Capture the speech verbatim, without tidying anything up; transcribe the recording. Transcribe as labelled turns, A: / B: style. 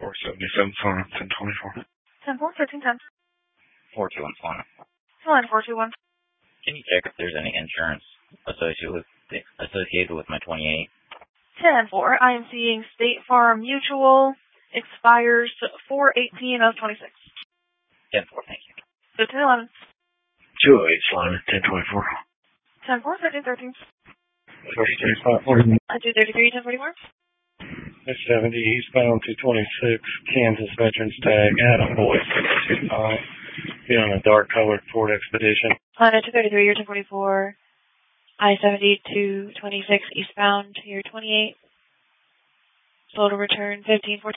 A: four seventy-seven, Florida, ten twenty-four.
B: ten four, thirteen ten.
C: four two one, Florida.
B: Line four two one.
C: Can you check if there's any insurance associated with associated with my twenty-eight?
B: ten four. I am seeing State Farm Mutual expires four eighteen of twenty-six.
C: ten four, thank you.
B: fifteen eleven.
A: two oh eight, Florida, ten twenty-four.
B: ten four, thirteen thirteen.
A: thirty-three, five forty.
B: two thirty-three, ten forty-four.
A: six seventy, eastbound two twenty-six, Kansas Veterans Tag, Adam Boyd, two nine. Be on a dark colored Ford Expedition.
B: Line two thirty-three, year ten forty-four. I seventy, two twenty-six, eastbound, year twenty-eight. Slow to return, fifteen fourteen.